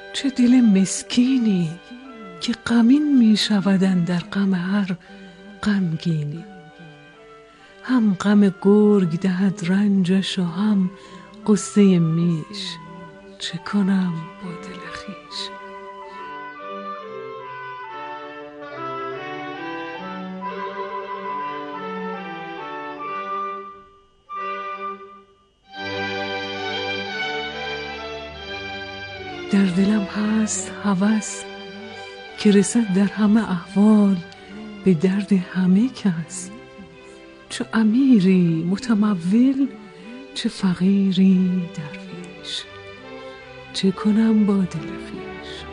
چه دل مسکینی که غمین می شود در غم هر غمگینی. هم غم گرگ دهد رنجش و هم غصه میش، چه کنم با دل خویش. در دلم هست هوس که رسد در همه احوال به درد همه کس. چو امیری متمول، چه فقیری درویش، چه کنم با دل خویش.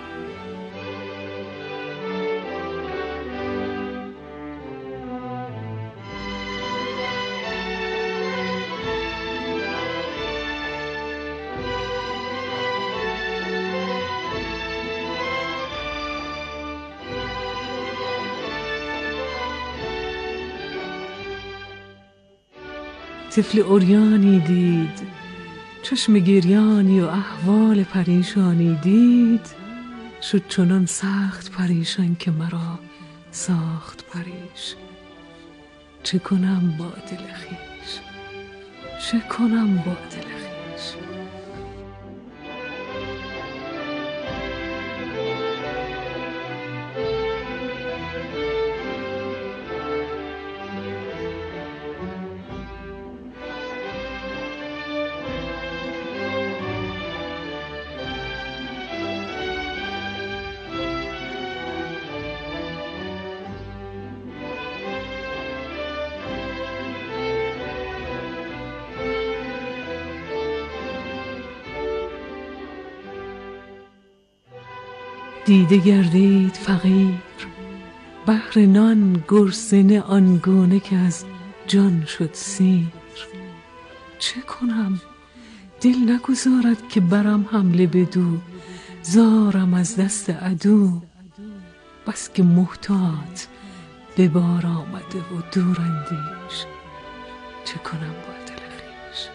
طفل عریانی دید چشم گریانی و احوال پریشانی دید. شد چنان سخت پریشان که مرا ساخت پریش. چه کنم با دل خویش، چه کنم با دل خویش. دیده گردید فقیر بهر نان گرسنه، آنگونه که از جان شد سیر. چه کنم دل نگذارد که برم حمله بدو، زارم از دست عدو. بس که محتاط به بار آمده و دور اندیش، چه کنم با دل خویش.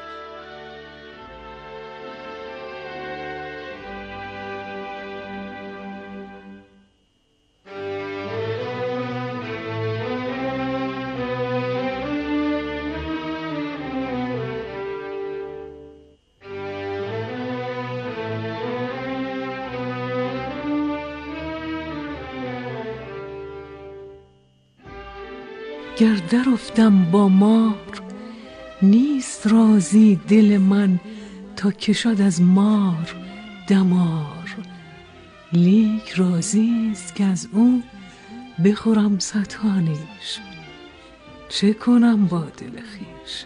گر در افتم با مار، نیست راضی دل من تا کشد از مار دمار. لیک راضی است که از او بخورم ستانیش، چه کنم با دل خویش.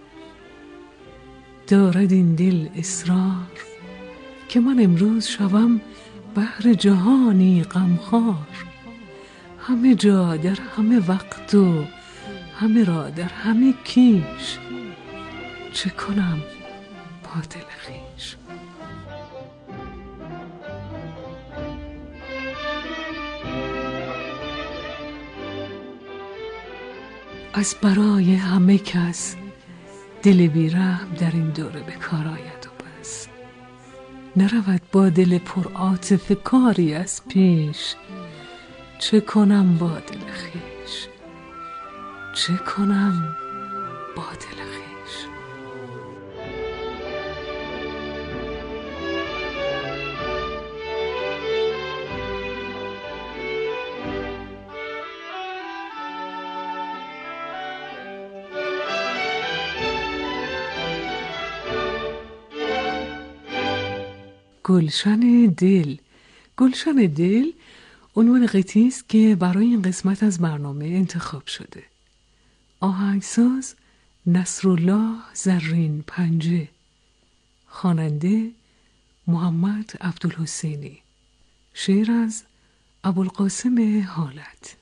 دارد این دل اصرار که من امروز شوم بهر جهانی غمخوار. همه جا در همه وقت و همه را در همه کیش، چه کنم با دل خویش. از برای همه کس دل بی‌رحم در این دوره به کار آید و بس. نرود با دل پرعاطفه کاری از پیش، چه کنم با دل خویش، چه کنم با دل خویش. گلشن دل. گلشن دل عنوان قطعی است که برای این قسمت از برنامه انتخاب شده. آهنگساز نصرالله زرین پنجه، خواننده محمد عبدالحسینی، شعر از ابوالقاسم حالت.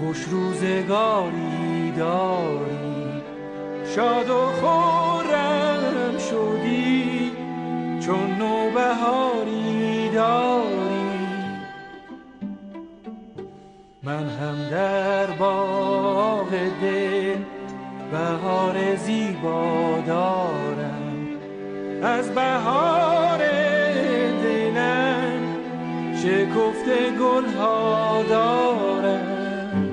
خوش روزگاری داری، شاد و خرم شدی چون نوبهاری داری. من هم در باغ دل بهار زیبا دارم، از بهار دلم شکفته گلها دارم.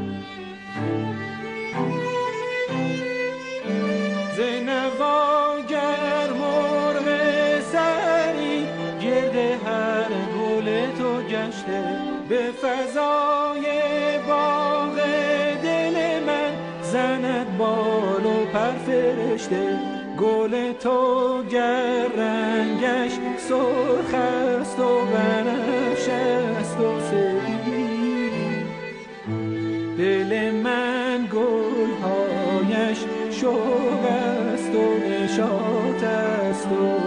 زنواگر مرغ سری گرد هر گل تو گشته، به فضای باغ دل من زند بال و پر فرشته. گل تو گر رنگش سرخ است و بنفش است و سپید، دل من گلهایش شوق است و نشاط است و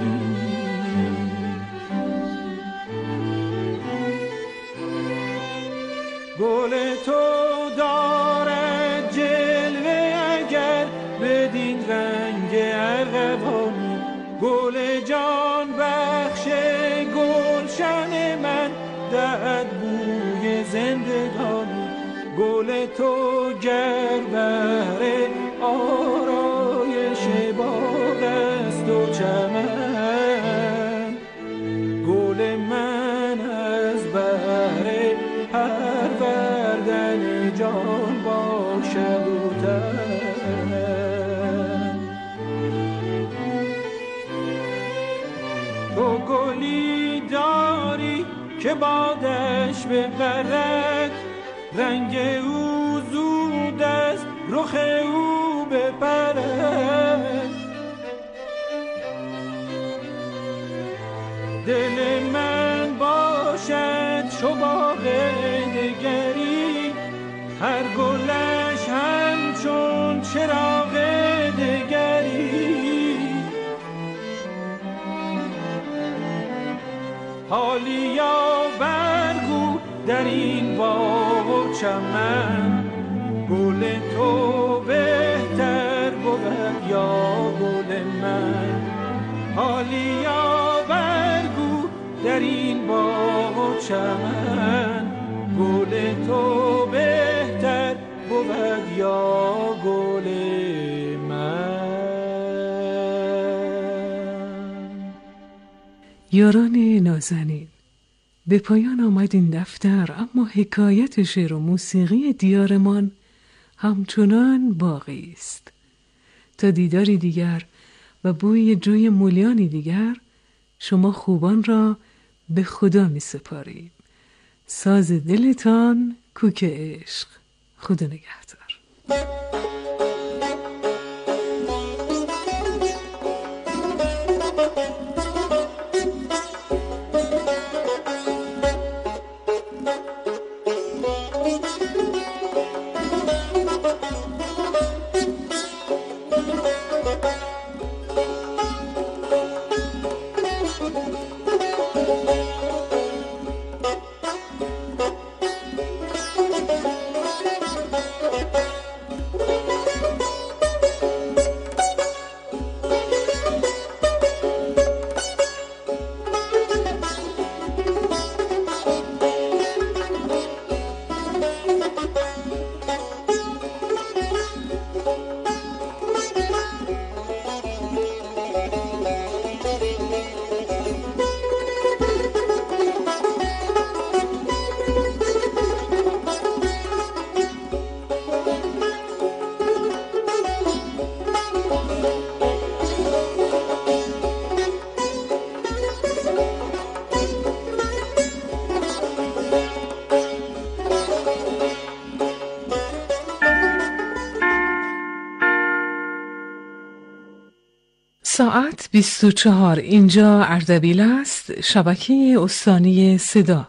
گل تو دارد جلوه اگر بدین رنگ ارغوانی. گل جان بخش گلشن من دهد بوی زندگانی. گل تو گر بهر آرایش باغ است و چمن، گل من از بهر پروردن جان باشد و تن. تو گلی داری که بادش ببرد، رنگ او زود است رخ او بپرد. دل من باشد چو باغ دگری، هر گلش همچون چراغ دگری. حالیا برگو در این باغ و چمن، گل تو بهتر بود یا گل من. حالیا برگو در این باغ و چمن، گل تو بهتر بود یا گل من. یاران نازنین، به پایان آمد این دفتر، اما حکایت شعر و موسیقی دیارمان همچنان باقی است. تا دیداری دیگر و بوی جوی مولیانی دیگر، شما خوبان را به خدا می سپاریم. ساز دلتان کوک عشق. خدا نگهدار. ساعت 24. اینجا اردبیل است، شبکه استانی صدا.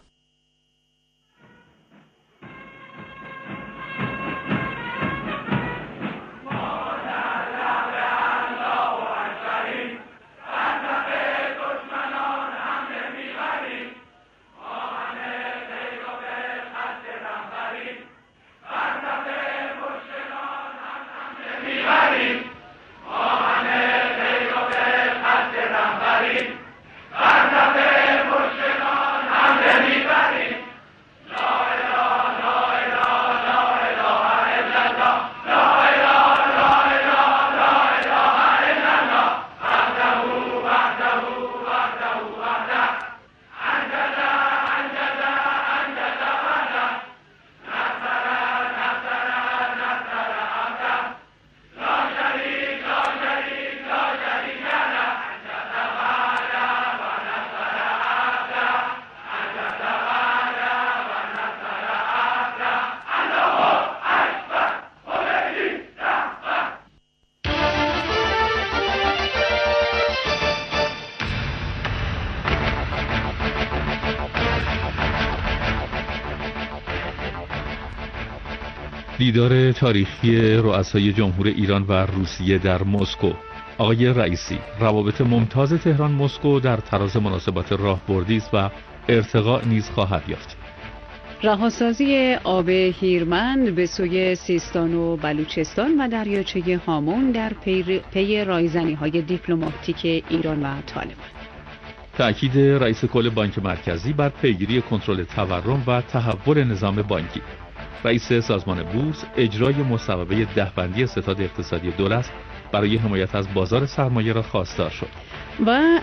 دیدار تاریخی رؤسای جمهور ایران و روسیه در مسکو. آقای رئیسی، روابط ممتاز تهران مسکو در تراز مناسبات راهبردی است و ارتقا نیز خواهد یافت. رهاسازی آب هیرمند به سوی سیستان و بلوچستان و دریاچه هامون در پی رایزنی‌های دیپلماتیک ایران و طالبان. تأکید رئیس کل بانک مرکزی بر پیگیری کنترل تورم و تحول نظام بانکی. رئیس سازمان بورس اجرای مصوبه دهبندی ستاد اقتصادی دولت برای حمایت از بازار سرمایه را خواستار شد. و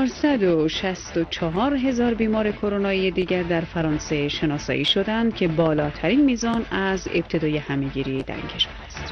464,000 بیمار کرونایی دیگر در فرانسه شناسایی شدند که بالاترین میزان از ابتدای همهگیری در این کشور است.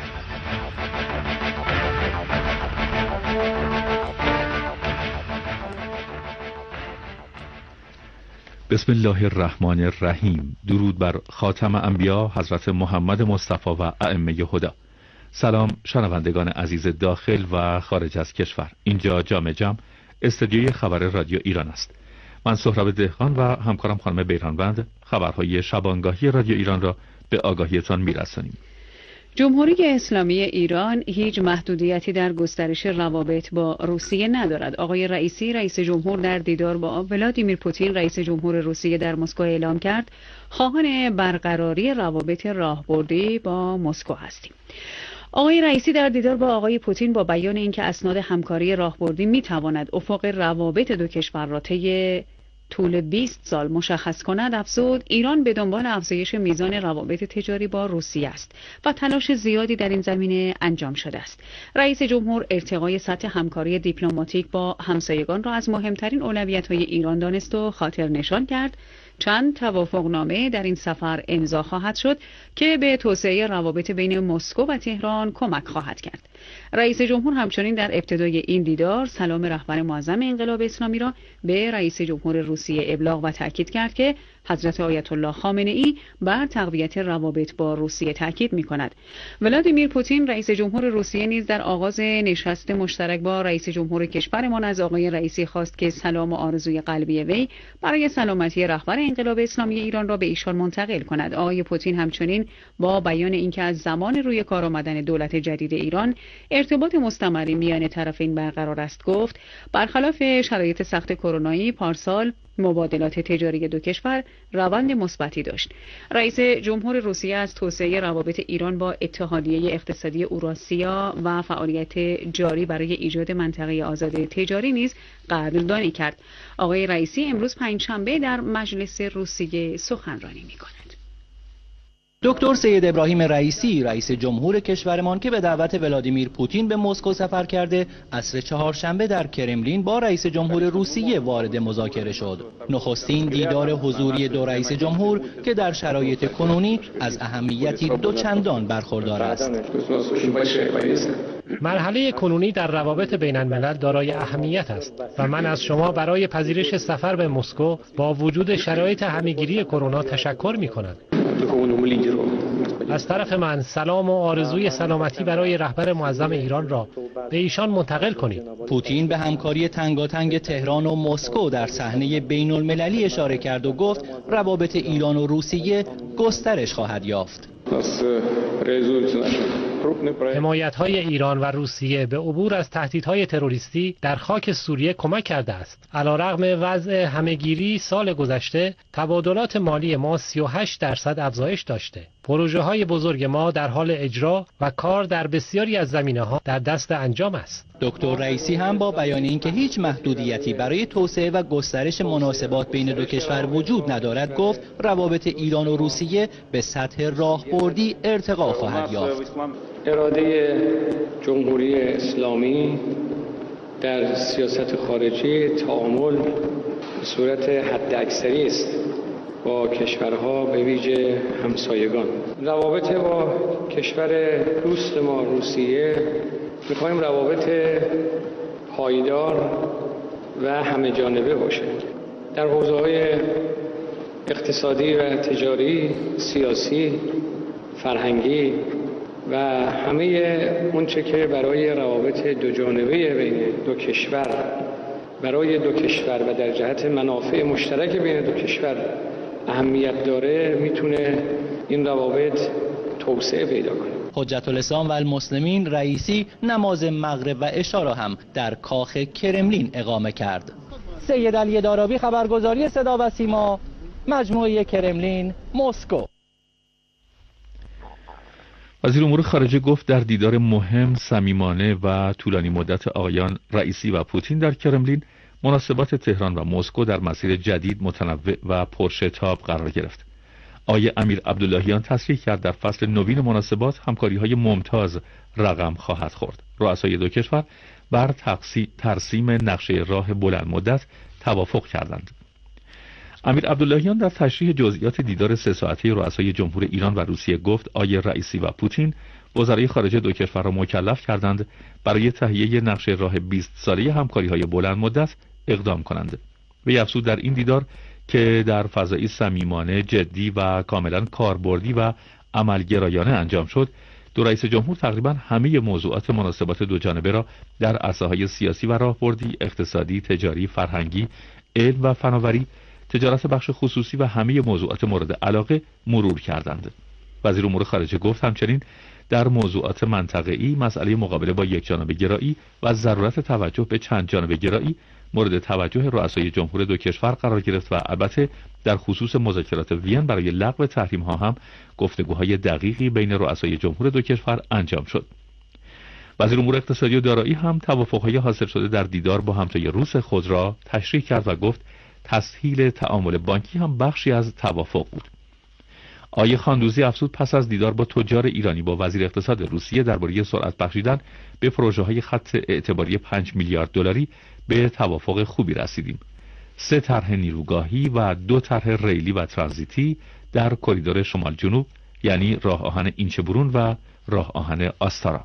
بسم الله الرحمن الرحیم. درود بر خاتم انبیا حضرت محمد مصطفی و ائمه هدی. سلام شنوندگان عزیز داخل و خارج از کشور. اینجا جام جم استدیوی خبر رادیو ایران است. من سهراب دهقان و همکارم خانم بیرانوند خبرهای شبانگاهی رادیو ایران را به آگاهیتان میرسانیم. جمهوری اسلامی ایران هیچ محدودیتی در گسترش روابط با روسیه ندارد. آقای رئیسی رئیس جمهور در دیدار با ولادیمیر پوتین رئیس جمهور روسیه در مسکو اعلام کرد خواهان برقراری روابط راهبردی با مسکو هستیم. آقای رئیسی در دیدار با آقای پوتین با بیان اینکه اسناد همکاری راهبردی میتواند افق روابط دو کشور را طی طول 20 سال مشخص کند، افزود ایران به دنبال افزایش میزان روابط تجاری با روسیه است و تلاش زیادی در این زمینه انجام شده است. رئیس جمهور ارتقای سطح همکاری دیپلماتیک با همسایگان را از مهمترین اولویت‌های ایران دانست و خاطر نشان کرد چند توافقنامه در این سفر امضا خواهد شد که به توسعه روابط بین مسکو و تهران کمک خواهد کرد. رئیس جمهور همچنین در ابتدای این دیدار سلام رهبر معظم انقلاب اسلامی را به رئیس جمهور روسیه ابلاغ و تاکید کرد که حضرت آیت الله خامنه ای بر تقویت روابط با روسیه تاکید می‌کند. ولادیمیر پوتین رئیس جمهور روسیه نیز در آغاز نشست مشترک با رئیس جمهور کشورمان از آقای رئیسی خواست که سلام و آرزوی قلبی وی برای سلامتی رهبر انقلاب اسلامی ایران را به ایشان منتقل کند. آقای پوتین همچنین با بیان اینکه از زمان روی کار آمدن دولت جدید ایران ارتباط مستمری میان طرفین برقرار است گفت برخلاف شرایط سخت کرونایی پارسال مبادلات تجاری دو کشور روند مثبتی داشت. رئیس جمهور روسیه از توسعه روابط ایران با اتحادیه اقتصادی اوراسیا و فعالیت جاری برای ایجاد منطقه آزاد تجاری نیز قدردانی کرد. آقای رئیسی امروز پنجشنبه در مجلس روسیه سخنرانی می‌کند. دکتر سید ابراهیم رئیسی رئیس جمهور کشورمان که به دعوت ولادیمیر پوتین به مسکو سفر کرده عصر چهارشنبه در کرملین با رئیس جمهور روسیه وارد مذاکره شد. نخستین دیدار حضوری دو رئیس جمهور که در شرایط کنونی از اهمیتی دوچندان برخوردار است. مرحله کنونی در روابط بین الملل دارای اهمیت است و من از شما برای پذیرش سفر به مسکو با وجود شرایط همهگیری کرونا تشکر می‌کنم. از طرف من سلام و آرزوی سلامتی برای رهبر معظم ایران را به ایشان منتقل کنید. پوتین به همکاری تنگاتنگ تهران و مسکو در صحنه بین المللی اشاره کرد و گفت روابط ایران و روسیه گسترش خواهد یافت. حمایت‌های ایران و روسیه به عبور از تهدیدهای تروریستی در خاک سوریه کمک کرده است. علیرغم وضع همهگیری سال گذشته، تبادلات مالی ما 38% افزایش داشته. پروژه‌های بزرگ ما در حال اجرا و کار در بسیاری از زمینه‌ها در دست انجام است. دکتر رئیسی هم با بیان اینکه هیچ محدودیتی برای توسعه و گسترش مناسبات بین دو کشور وجود ندارد گفت روابط ایران و روسیه به سطح راهبردی ارتقا خواهد یافت. اراده جمهوری اسلامی در سیاست خارجی تعامل به صورت حداکثری است با کشورها به ویژه همسایگان. روابط با کشور دوست ما روسیه می‌خواهیم روابط پایدار و همه جانبه باشه در حوزه‌های اقتصادی و تجاری، سیاسی، فرهنگی و همه اونچه که برای روابط دو جانبه بین دو کشور برای دو کشور و در جهت منافع مشترک بین دو کشور اهمیت داره میتونه این روابط توسعه پیدا کنه. حجت الاسلام و المسلمین رئیسی نماز مغرب و عشا را هم در کاخ کرملین اقامه کرد. سید علی دارابی، خبرگزاری صدا و سیما، مجموعه کرملین، مسکو. وزیر امور خارجه گفت در دیدار مهم، صمیمانه و طولانی مدت آقایان رئیسی و پوتین در کرملین، مناسبات تهران و مسکو در مسیر جدید، متنوع و پرشتاب قرار گرفت. آقای امیر عبداللهیان تصریح کرد در فصل نوین مناسبات همکاری‌های ممتاز رقم خواهد خورد. رؤسای دو کشور بر ترسیم نقشه راه بلند مدت توافق کردند. امیر عبداللهیان در تشریح جزئیات دیدار 3 ساعته رؤسای جمهور ایران و روسیه گفت آقای رئیسی و پوتین وزرای خارجه دو کشور را مکلف کردند برای تهیه نقشه راه 20 ساله همکاری‌های بلند مدت اقدام کنند. وی افزود در این دیدار که در فضایی صمیمانه، جدی و کاملا کاربردی و عملگرایانه انجام شد، دو رئیس جمهور تقریبا همه موضوعات مناسبات دو جانبه را در عرصه‌های سیاسی و راهبردی، اقتصادی، تجاری، فرهنگی، علم و فناوری، تجارت بخش خصوصی و همه موضوعات مورد علاقه مرور کردند. وزیر امور خارجه گفت همچنین در موضوعات منطقه‌ای، مسئله مقابله با یکجانبه گرایی و ضرورت توجه به چند جانبه گرایی مورد توجه رؤسای جمهور دو کشور قرار گرفت و البته در خصوص مذاکرات وین برای لغو تحریم‌ها هم گفتگوهای دقیقی بین رؤسای جمهور دو کشور انجام شد. وزیر امور اقتصادی و دارایی هم توافق‌های حاصل شده در دیدار با همتای روس خود را تشریح کرد و گفت تسهیل تعامل بانکی هم بخشی از توافق بود. آقای خاندوزی افزود پس از دیدار با تجار ایرانی با وزیر اقتصاد روسیه درباره سرعت بخشیدن به پروژه‌های خط اعتباری 5 میلیارد دلاری به توافق خوبی رسیدیم. 3 طرح نیروگاهی و 2 طرح ریلی و ترانزیتی در کریدور شمال جنوب، یعنی راه آهن اینچه‌برون و راه آهن آستارا.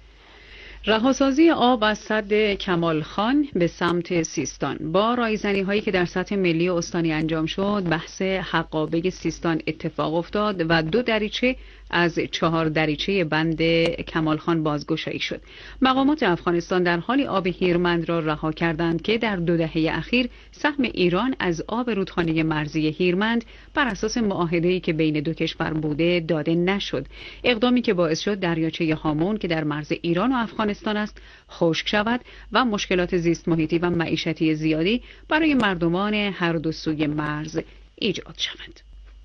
رهاسازی آب از سد کمال خان به سمت سیستان با رایزنی هایی که در سطح ملی و استانی انجام شد، بحث حقابه سیستان اتفاق افتاد و 2 دریچه از 4 دریچه بند کمال خان بازگشایی شد. مقامات افغانستان در حالی آب هیرمند را رها کردند که در 2 دهه اخیر سهم ایران از آب رودخانه مرزی هیرمند بر اساس معاهده‌ای که بین دو کشور بوده داده نشد. اقدامی که باعث شد دریاچه هامون که در مرز ایران و افغانستان است خشک شود و مشکلات زیست محیطی و معیشتی زیادی برای مردمان هر دو سوی مرز ایجاد شود.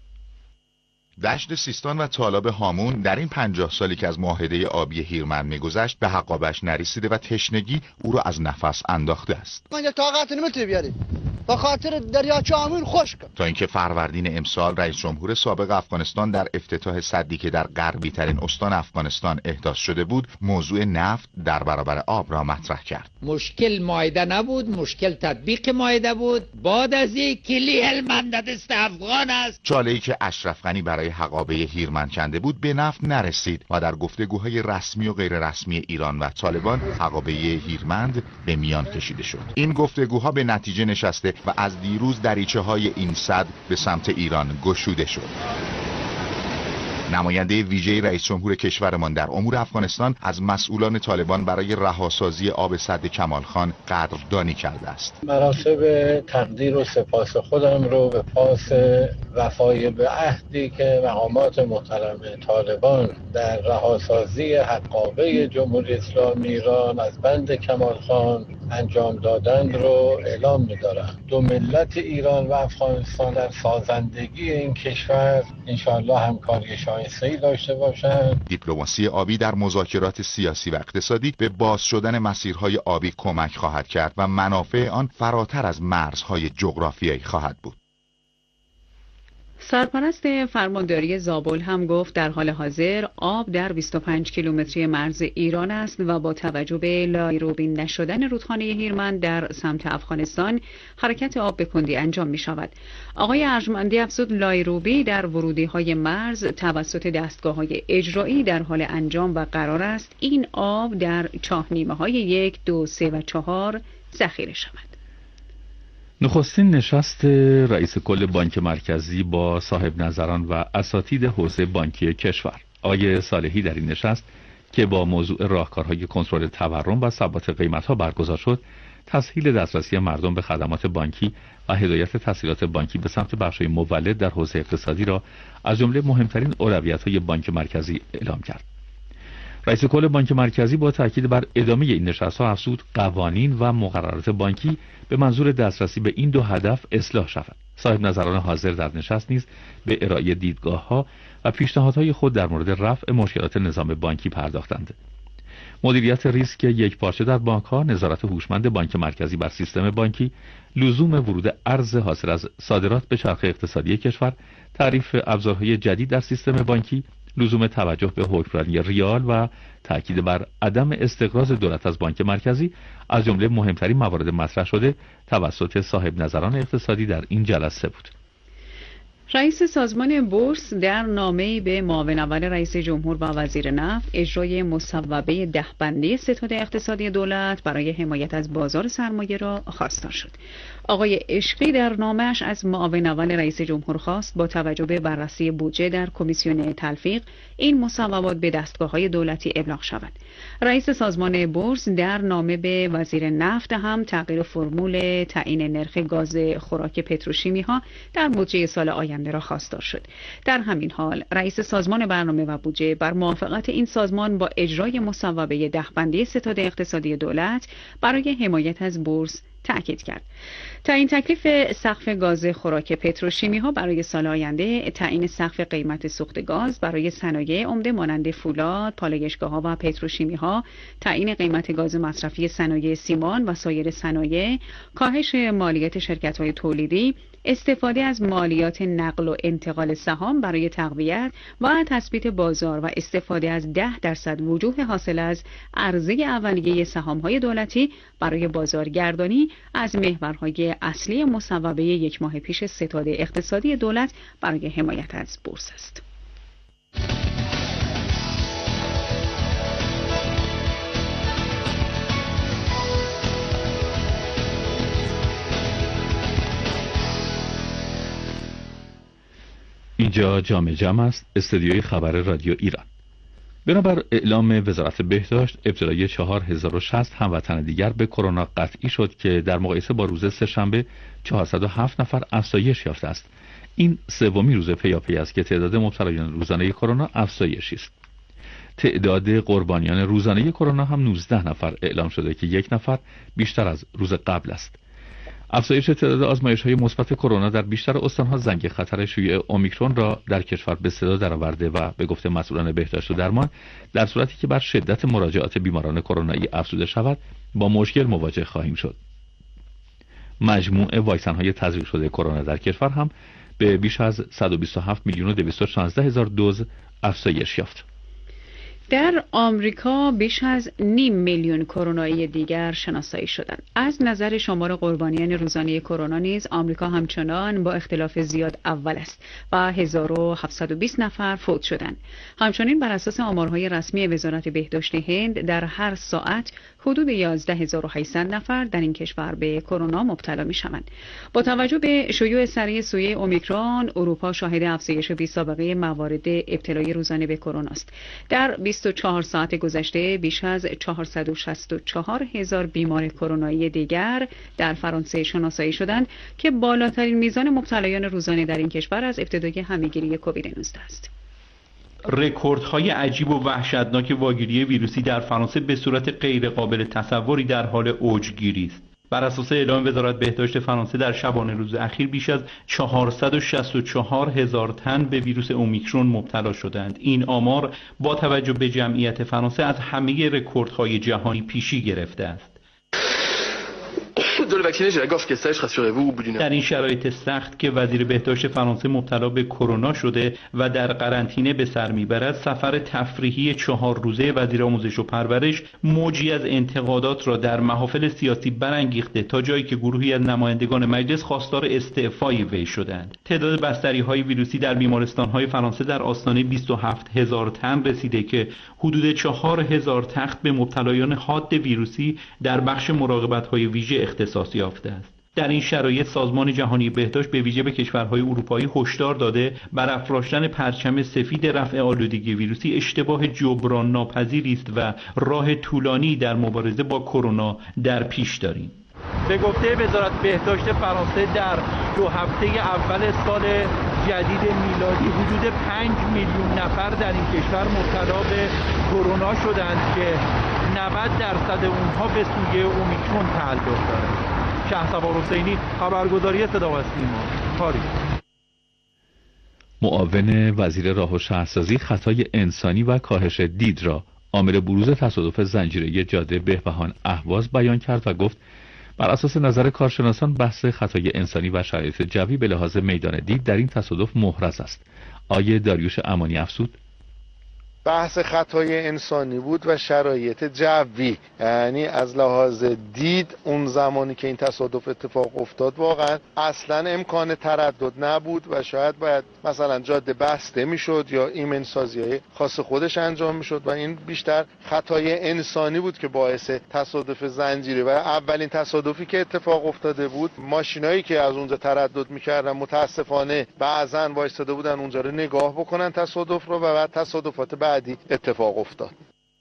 دشت سیستان و تالاب هامون در این 50 سالی که از معاهده آبی هیرمند می‌گذشت به حقابش نرسیده و تشنگی او را از نفس انداخته است. من طاقت نمی‌تونم بیارم به خاطر دریاچه هامون خشک. تا اینکه فروردین امسال رئیس جمهور سابق افغانستان در افتتاح سدی که در غربی ترین استان افغانستان احداث شده بود، موضوع نفت در برابر آب را مطرح کرد. مشکل معاهده نبود، مشکل تطبیق معاهده بود. بعد از این کلی هلمند دست افغان است. چاله‌ای که اشرف غنی برای حقابه هیرمند کنده بود به نفت نرسید و در گفتگوهای رسمی و غیر رسمی ایران و طالبان حقابه هیرمند به میان کشیده شد. این گفتگوها به نتیجه نشسته و از دیروز دریچه‌های این سد به سمت ایران گشوده شد. نماینده ویژه رئیس جمهور کشورمان در امور افغانستان از مسئولان طالبان برای رهاسازی آب سد کمال خان قدردانی کرده است. مناسب تقدیر و سپاس خودم رو به پاس وفای به عهدی که مقامات محترم طالبان در رهاسازی حقابه جمهوری اسلامی ایران از بند کمال خان انجام دادند رو اعلام می‌دارم. دو ملت ایران و افغانستان در سازندگی این کشور انشاءالله همکاری شایسته‌ای داشته باشند. دیپلماسی آبی در مذاکرات سیاسی و اقتصادی به باز شدن مسیرهای آبی کمک خواهد کرد و منافع آن فراتر از مرزهای جغرافیایی خواهد بود. سرپرست فرمانداری زابل هم گفت در حال حاضر آب در 25 کیلومتری مرز ایران است و با توجه به لایروبی نشدن رودخانه هیرمند در سمت افغانستان حرکت آب به کندی انجام می شود. آقای ارجمندی افزود لایروبی در ورودی های مرز توسط دستگاه های اجرایی در حال انجام و قرار است این آب در چاهنیمه های 1، 2، 3 و 4 ذخیره شود. نخستین نشست رئیس کل بانک مرکزی با صاحب نظران و اساتید حوزه بانکی کشور. آقای صالحی در این نشست که با موضوع راهکارهای کنترل تورم و ثبات قیمت‌ها برگزار شد، تسهیل دسترسی مردم به خدمات بانکی و هدایت تسهیلات بانکی به سمت بخش‌های مولد در حوزه اقتصادی را از جمله مهمترین اولویت‌های بانک مرکزی اعلام کرد. رئیس کل بانک مرکزی با تاکید بر ادامه این نشست‌ها افزود قوانین و مقررات بانکی به منظور دسترسی به این دو هدف اصلاح شود. صاحب نظران حاضر در نشست نیز به ارائه دیدگاه‌ها و پیشنهادهای خود در مورد رفع مشکلات نظام بانکی پرداختند. مدیریت ریسک یکپارچه در بانک‌ها، نظارت هوشمند بانک مرکزی بر سیستم بانکی، لزوم ورود ارز حاصل از صادرات به چرخه اقتصادی کشور، تعریف ابزارهای جدید در سیستم بانکی، لزوم توجه به حکمرانی ریال و تاکید بر عدم استقراض دولت از بانک مرکزی از جمله مهمترین موارد مطرح شده توسط صاحب نظران اقتصادی در این جلسه بود. رئیس سازمان بورس در نامه‌ای به معاون اول رئیس جمهور و وزیر نفت اجرای مصوبه 10 بندی ستاد اقتصادی دولت برای حمایت از بازار سرمایه را خواستار شد. آقای عشقی در نامه‌اش از معاون اول رئیس جمهور خواست با توجه به بررسی بودجه در کمیسیون تلفیق این مصوبات به دستگاه‌های دولتی ابلاغ شود. رئیس سازمان بورس در نامه به وزیر نفت هم تغییر فرمول تعیین نرخ گاز خوراک پتروشیمی‌ها در بودجه سال آینده را خواستار شد. در همین حال رئیس سازمان برنامه و بودجه بر موافقت این سازمان با اجرای مصوبه 10 بندی ستاد اقتصادی دولت برای حمایت از بورس تأکید کرد. تعیین تکلیف سقف گاز خوراک پتروشیمی ها برای سال آینده، تعیین سقف قیمت سوخت گاز برای صنایع عمده مانند فولاد، پالایشگاه ها و پتروشیمی ها، تعیین قیمت گاز مصرفی صنایع سیمان و سایر صنایع، کاهش مالیات شرکت های تولیدی، استفاده از مالیات نقل و انتقال سهام برای تقویت و تثبیت بازار و استفاده از 10% وجوه حاصل از عرضه اولیه سهام‌های دولتی برای بازارگردانی از محورهای اصلی مصوبه 1 ماه پیش ستاد اقتصادی دولت برای حمایت از بورس است. اینجا جام جم است، استودیوی خبر رادیو ایران. بنابر اعلام وزارت بهداشت ابتدای 4060 هموطن دیگر به کرونا قطعی شد که در مقایسه با روز سه‌شنبه 407 نفر افزایش یافته است. این سومین روز پیاپی است که تعداد مبتلایان روزانه کرونا افزایشی است. تعداد قربانیان روزانه کرونا هم 19 نفر اعلام شده که 1 نفر بیشتر از روز قبل است. افزایش تعداد آزمایش‌های مثبت کرونا در بیشتر استان‌ها زنگ خطر شیوع اومیکرون را در کشور به صدا درآورده و به گفته مسئولان بهداشت و درمان در صورتی که بر شدت مراجعات بیماران کرونایی افزوده شود با مشکل مواجه خواهیم شد. مجموع واکسن‌های تزریق شده کرونا در کشور هم به بیش از 127,216,000 دوز افزایش یافت. در آمریکا بیش از 500,000 میلیون کرونایی دیگر شناسایی شدند. از نظر شمار قربانیان روزانه کرونا نیز آمریکا همچنان با اختلاف زیاد اول است و 1720 نفر فوت شدند. همچنین بر اساس آمارهای رسمی وزارت بهداشت هند در هر ساعت حدود 11800 نفر در این کشور به کرونا مبتلا می‌شوند. با توجه به شیوع سریع سویه اومیکرون، اروپا شاهد افزایش بی‌سابقه موارد ابتلای روزانه به کرونا است. در 24 ساعت گذشته بیش از 464,000 بیمار کرونایی دیگر در فرانسه شناسایی شدند که بالاترین میزان مبتلایان روزانه در این کشور از ابتدای همه‌گیری کووید 19 است. رکوردهای عجیب و وحشتناک واگیری ویروسی در فرانسه به صورت غیرقابل تصوری در حال اوجگیری است. بر اساس اعلام وزارت بهداشت فرانسه در شبانه روز اخیر بیش از 464,000 تن به ویروس اومیکرون مبتلا شدند. این آمار با توجه به جمعیت فرانسه از همه رکوردهای جهانی پیشی گرفته است. در این شرایط سخت که وزیر بهداشت فرانسه مبتلا به کرونا شده و در قرنطینه به سر میبرد، سفر تفریحی 4 روزه وزیر آموزش و پرورش موجی از انتقادات را در محافل سیاسی برانگیخته تا جایی که گروهی از نمایندگان مجلس خواستار استعفای وی شدند. تعداد بستری‌های ویروسی در بیمارستان‌های فرانسه در آستانه 27,000 تن رسیده که حدود 4,000 تخت به مبتلایان حاد ویروسی در بخش مراقبت‌های ویژه اختصاص یافته است. در این شرایط سازمان جهانی بهداشت به ویژه به کشورهای اروپایی هشدار داده بر افراشتن پرچم سفید رفع آلودگی ویروسی اشتباه جبران ناپذیری است و راه طولانی در مبارزه با کرونا در پیش داریم. به گفته وزارت بهداشت فرانسه در 2 هفته اول سال جدید میلادی حدود 5 میلیون نفر در این کشور مبتلا به کرونا شدند که 90% اونها به سوی اومیکرون تعلق دارند. شهسوار حسینی، خبرگزاری صدا و سیما، پاریس. معاون وزیر راه و شهرسازی خطای انسانی و کاهش دید را عامل بروز تصادف زنجیره‌ای جاده بهبهان اهواز بیان کرد و گفت بر اساس نظر کارشناسان بحث خطای انسانی و شرایط جوی به لحاظ میدان دید در این تصادف محرز است. آیه داریوش امانی افزود بحث خطای انسانی بود و شرایط جوی، یعنی از لحاظ دید اون زمانی که این تصادف اتفاق افتاد واقعا اصلا امکان تردد نبود و شاید باید مثلا جاده بسته میشد یا ایمن سازی های خاص خودش انجام میشد و این بیشتر خطای انسانی بود که باعث تصادف زنجیره و اولین تصادفی که اتفاق افتاده بود ماشینایی که از اونجا تردد میکردن متاسفانه بعضن وایساده بودن اونجا رو نگاه بکنن تصادف رو و بعد تصادفات بعدی اتفاق افتاد.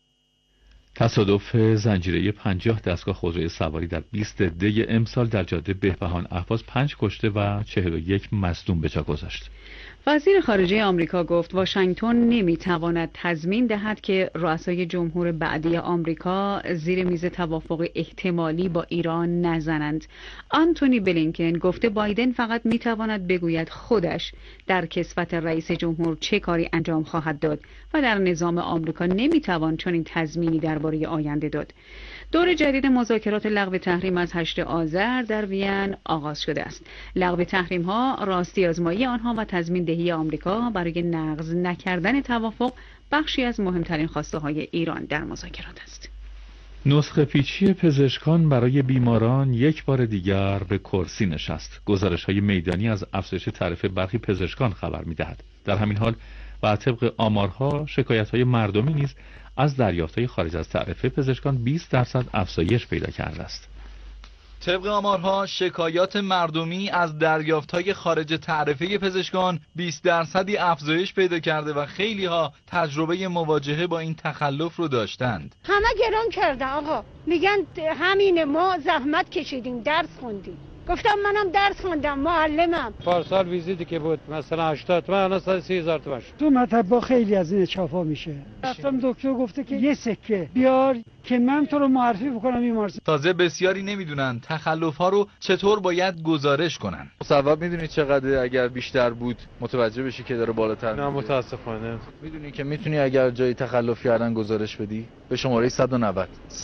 تصادف زنجیره‌ای 50 دستگاه خودروی سواری در 20 دی امسال در جاده بهبهان اهواز 5 کشته و 41 مصدوم به جا گذاشت. وزیر خارجه آمریکا گفت واشنگتن نمیتواند تضمین دهد که رؤسای جمهور بعدی آمریکا زیر میز توافق احتمالی با ایران نزنند. آنتونی بلینکن گفته بایدن فقط میتواند بگوید خودش در کسوت رئیس جمهور چه کاری انجام خواهد داد و در نظام آمریکا نمیتوان چنین تضمینی درباره آینده داد. دور جدید مذاکرات لغو تحریم از 8 آذر در وین آغاز شده است. لغو تحریم ها، راستی آزمایی آنها و تضمین دهی آمریکا برای نقض نکردن توافق بخشی از مهمترین خواسته های ایران در مذاکرات است. نسخه پیچی پزشکان برای بیماران یک بار دیگر به کرسی نشست. گزارش‌های میدانی از افزایش تعرفه برخی پزشکان خبر می‌دهد. در همین حال و طبق آمارها شکایت‌های مردمی نیز از دریافت‌های خارج از تعرفه پزشکان 20% افزایش پیدا کرده است. طبق آمارها شکایات مردمی از دریافت‌های خارج تعرفه پزشکان 20% افزایش پیدا کرده و خیلی‌ها تجربه مواجهه با این تخلف رو داشتند. همه گران کرده آقا، میگن همینه، ما زحمت کشیدیم، درس خوندیم. گفتم منم درس خوندم، معلمم. پارسال ویزیتی که بود مثلا 80 تومن، الان 130,000 تومن شد. تو مطب خیلی از این چاپا میشه. رفتم دکتر گفته که یه سکه بیار که من تو رو معرفی بکنم بیمارستان. تازه بسیاری نمیدونن تخلف‌ها رو چطور باید گزارش کنن. مصوب میدونی چقدر اگر بیشتر بود متوجه بشی که داره بالاتر میره؟ نه متاسفانه. میدونی که میتونی اگر جایی تخلف کردن گزارش بدی به شماره 190.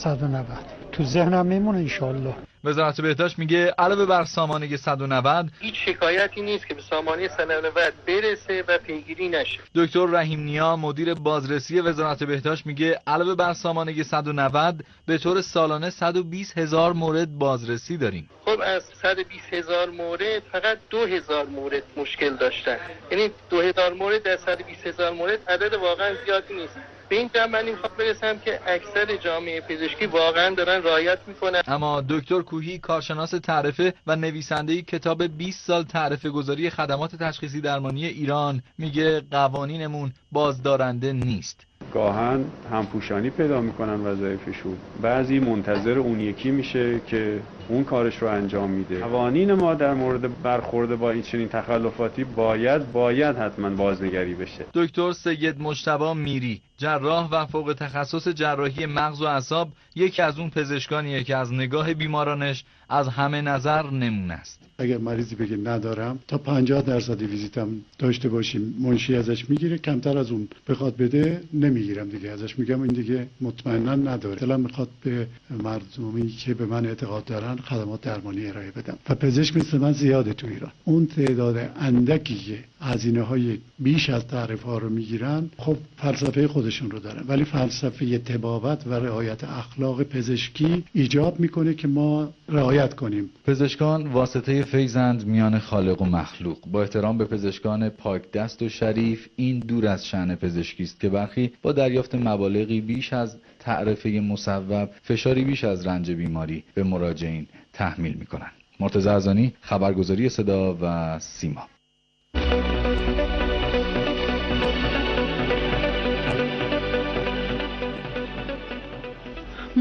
تو ذهنم میمونه ان شاءالله. وزارت بهداشت میگه علاوه بر سامانه 190 هیچ شکایتی نیست که به سامانه 190 برسه و پیگیری نشه. دکتر رحیم نیا مدیر بازرسی وزارت بهداشت میگه علاوه بر سامانه 190 به طور سالانه 120,000 مورد بازرسی داریم. خب از 120,000 مورد فقط 2,000 مورد مشکل داشتن. یعنی 2,000 مورد در 120,000 مورد عدد واقعا زیادی نیست. به این جمع من میخوام برسم که اکثر جامعه پزشکی واقعا دارن رعایت میکنن. اما دکتر کوهی کارشناس تعرفه و نویسنده کتاب 20 سال تعرفه گذاری خدمات تشخیصی درمانی ایران میگه قوانینمون بازدارنده نیست. گاهن همپوشانی پیدا میکنن وظایفشون، بعضی منتظر اون یکی میشه که اون کارش رو انجام میده. قوانین ما در مورد برخورد با این چنین تخلفاتی باید حتما بازنگری بشه. دکتر سید مجتبی میری جراح و فوق تخصص جراحی مغز و اعصاب یکی از اون پزشکانیه که از نگاه بیمارانش از همه نظر نمونه است. اگر مریضی بگه ندارم تا 50% ویزیتم داشته باشیم منشی ازش میگیره، کمتر از اون بخواد بده نمیگیرم دیگه ازش، میگم این دیگه مطمئنا نداره. دلم میخواد به مردمی که به من اعتقاد دارن خدمات درمانی ارائه بدم و پزشک مثل من زیاده تو ایران. اون تعداد اندکی که هزینه‌های بیش از تعرفه‌ها رو میگیرن خب فلسفه خودشون رو دارن، ولی فلسفه طبابت و رعایت اخلاق پزشکی ایجاب میکنه که ما رعایت کنیم. پزشکان واسطه فیضند میان خالق و مخلوق. با احترام به پزشکان پاک دست و شریف، این دور از شأن پزشکی است که برخی با دریافت مبالغی بیش از تعرفه مصوب فشاری بیش از رنج بیماری به مراجعین تحمیل میکنند. مرتضی ارزانی، خبرگزاری صدا و سیما.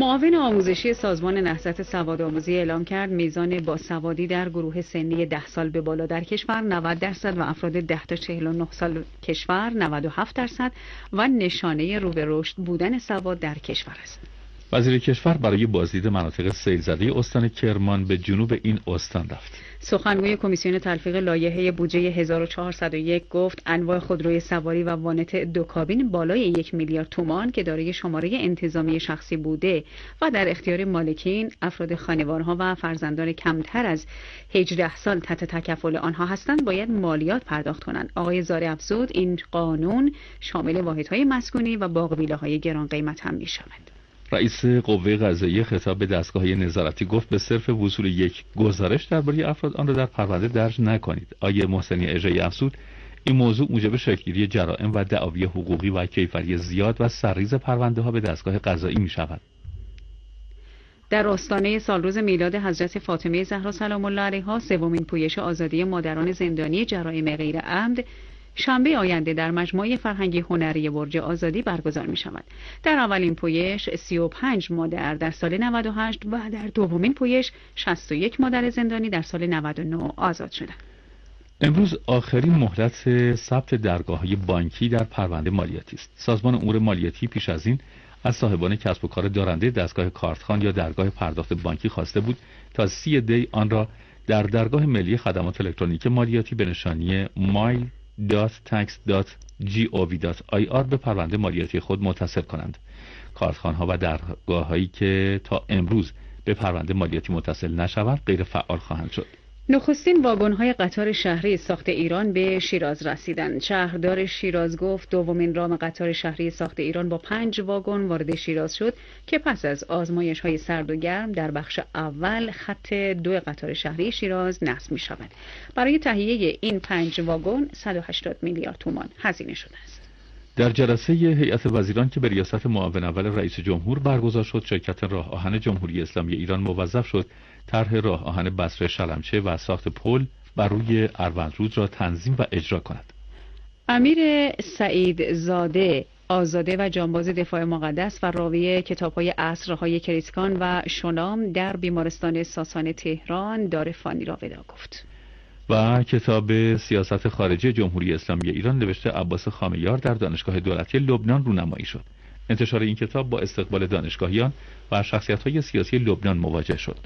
معاون آموزشی سازمان نهضت سوادآموزی اعلام کرد میزان باسوادی در گروه سنی 10 سال به بالا در کشور 90% و افراد 10 تا 49 سال کشور 97% و نشانه رو به رشد بودن سواد در کشور است. وزیر کشور برای بازدید مناطق سیل زده استان کرمان به جنوب این استان رفت. سخنگوی کمیسیون تلفیق لایحه بودجه 1401 گفت انواع خودروی سواری و وانت دو کابین بالای 1 میلیارد تومان که دارای شماره انتظامی شخصی بوده و در اختیار مالکین، افراد خانوارها و فرزندان کمتر از 18 سال تحت تکفل آنها هستند باید مالیات پرداخت کنند. آقای زاره افزود این قانون شامل واحدهای مسکونی و باغ-ویلاهای گران قیمت هم می‌شود. رئیس قوه قضاییه خطاب به دستگاه نظارتی گفت به صرف وصول یک گزارش درباره افراد آن را در پرونده درج نکنید. آیه محسنی اژه‌ای افزود این موضوع موجب شکل‌گیری جرائم و دعاوی حقوقی و کیفری زیاد و سرریز پرونده‌ها به دستگاه قضایی می‌شود. در آستانه سالروز میلاد حضرت فاطمه زهرا سلام الله علیها سومین پویش آزادی مادران زندانی جرایم غیر عمد شنبه آینده در مجمع فرهنگی هنری برج آزادی برگزار می شود. در اولین پویش 35 مادر در سال 98 و در دومین پویش 61 مادر زندانی در سال 99 آزاد شدند. امروز آخرین مهلت ثبت درگاه‌های بانکی در پرونده مالیاتی است. سازمان امور مالیاتی پیش از این از صاحبان کسب و کار دارنده دستگاه کارتخوان یا درگاه پرداخت بانکی خواسته بود تا 30 دی آن را در درگاه ملی خدمات الکترونیک مالیاتی به نشانی my.tax.gov.ir به پرونده مالیاتی خود متصل کنند. کارتخوان‌ها و درگاه‌هایی که تا امروز به پرونده مالیاتی متصل نشوند غیر فعال خواهند شد. نخستین واگن‌های قطار شهری ساخت ایران به شیراز رسیدند. شهردار شیراز گفت دومین رام قطار شهری ساخت ایران با 5 واگن وارد شیراز شد که پس از آزمایش‌های سرد و گرم در بخش اول خط 2 قطار شهری شیراز نصب می‌شود. برای تهیه این 5 واگن 180 میلیارد تومان هزینه شده است. در جلسه هیئت وزیران که به ریاست معاون اول رئیس جمهور برگزار شد، شرکت راه آهن جمهوری اسلامی ایران موظف شد طرح راه آهن بصره شلمچه و ساخت پل بر روی اروندرود را تنظیم و اجرا کند. امیر سعید زاده آزاده و جانباز دفاع مقدس و راوی کتاب‌های عصرهای کریسکان و شونام در بیمارستان ساسان تهران دار فانی را ودا گفت. و کتاب سیاست خارجی جمهوری اسلامی ایران نوشته عباس خامه‌یار در دانشگاه دولتی لبنان رونمایی شد. انتشار این کتاب با استقبال دانشگاهیان و شخصیت‌های سیاسی لبنان مواجه شد.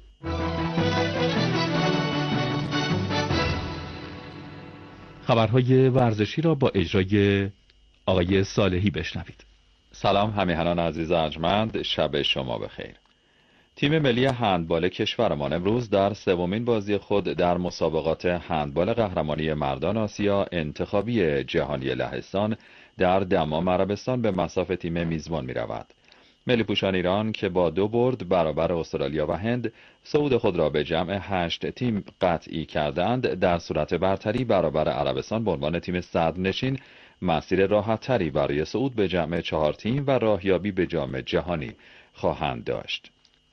خبرهای ورزشی را با اجرای آقای صالحی بشنوید. سلام همیهنان عزیز ارجمند، شب شما بخیر. تیم ملی هندبال کشورمان امروز در سومین بازی خود در مسابقات هندبال قهرمانی مردان آسیا انتخابی جهانی لهستان در دمام عربستان به مصاف تیم میزبان می رود. ملی پوشان ایران که با 2 برد برابر استرالیا و هند صعود خود را به جمع 8 تیم قطعی کردند، در صورت برتری برابر عربستان به عنوان تیم صدرنشین مسیر راحت تری برای صعود به جمع 4 تیم و راهیابی به جام جهانی خواهند داشت.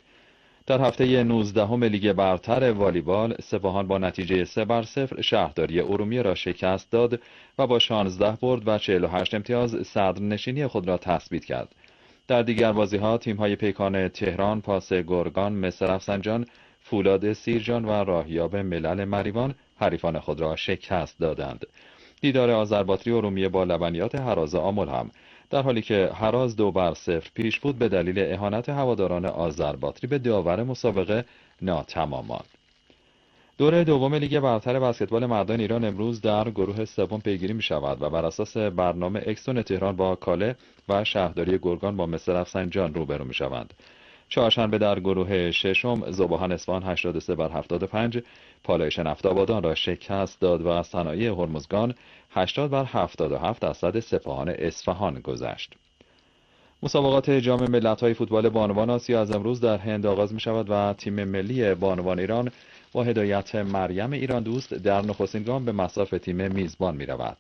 در هفته 19 لیگ برتر والیبال سپاهان با نتیجه 3-0 شهرداری ارومیه را شکست داد و با 16 برد و 48 امتیاز صدرنشینی خود را تثبیت کرد. در دیگر بازی‌ها تیم‌های پیکان تهران، پاس گرگان، مصر رفسنجان، فولاد سیرجان و راهیاب ملل مریوان حریفان خود را شکست دادند. دیدار آذرباتری ارومیه با لبنیات هراز آمل هم در حالی که هراز 2-0 پیش بود به دلیل اهانت هواداران آذرباتری به داور مسابقه ناتمام ماند. دوره دوم لیگ برتر بسکتبال مردان ایران امروز در گروه سوم پیگیری می شود و بر اساس برنامه اکسون تهران با کاله و شهرداری گرگان با مصر رفسنجان روبرو می شوند. چهارشنبه در گروه ششم ذوباهن اصفهان 83-75 پالایش نفت آبادان را شکست داد و صنایع هرمزگان 80-77 از صد سپاهان اصفهان گذشت. مسابقات جام ملت‌های فوتبال بانوان آسیا از امروز در هند آغاز می شود و تیم ملی بانوان ایران با هدایت مریم ایران دوست در نخستین گام به مصاف تیم میزبان می رود.